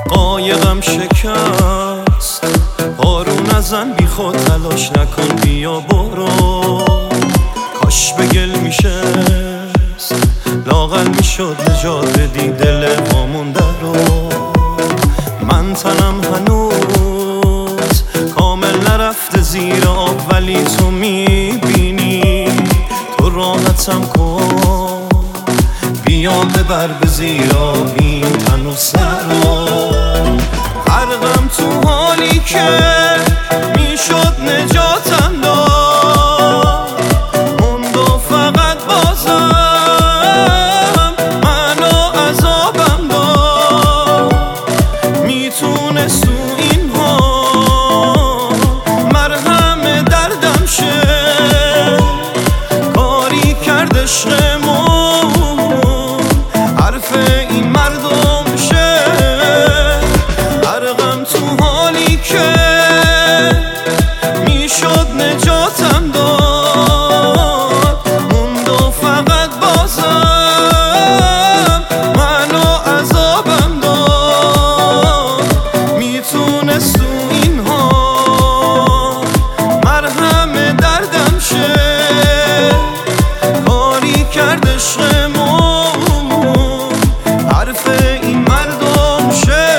قایقم شکست، پارو نزن بی خود تلاش نکن بیا برو. کاش به گل میشست لاغر میشد نجات بدی دل وامونده رو. من تنم هنوز کامل نرفته زیر آب ولی تو میبینی، تو راحتم کن بیا ببر به زیر آب این تن و سر رو. غرقم تو حالی که میشد نجاتم داد، موند و فقط بازم منو عذابم داد. میتونست تو این ها مرهم دردم شه، کاری کرد عشقمون حرف این مردم شه. غرقم تو حالی که میشد نجاتم داد، موند و فقط بازم منو عذابم داد. میتونست تو این ها مرهم دردم شه، کاری کرد عشقمون حرف این مردم شه.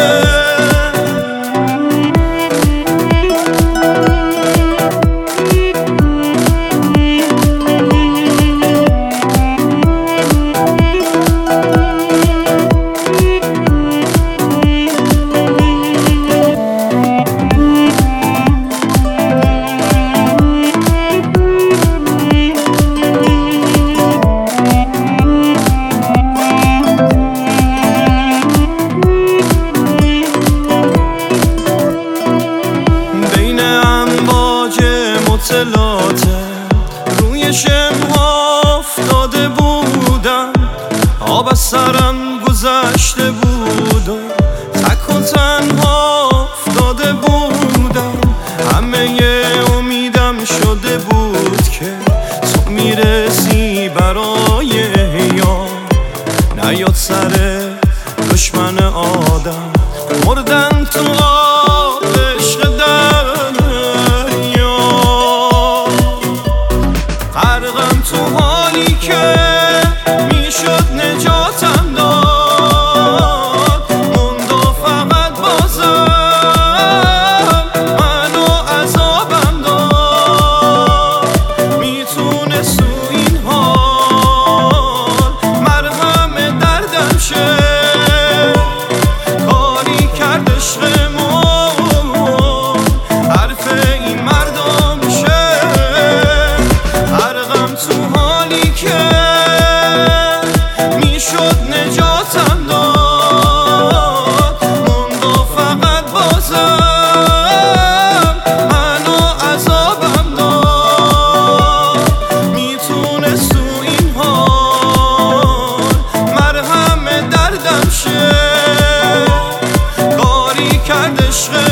روی شمها افتاده بودم، آب از سرم گذشته بود و تک و تنها افتاده بودم. همه امیدم شده بود که تو میرسی برای یار، نیاد سر دشمن آدم مردن تو آب عشق دریا. غرقم تو حالی که میشد نجاتم داد، موند و فقط بازم منو عذابم داد. میتونست تو این حال مرهم دردم شه، کاری کرد عشقمون حرف این مردم شه. غرقم تو حالی که میشد نجاتم داد، موند و فقط بازم منو عذابم داد. میتونست تو این حال مرهم دردم شه، کاری کرد عشق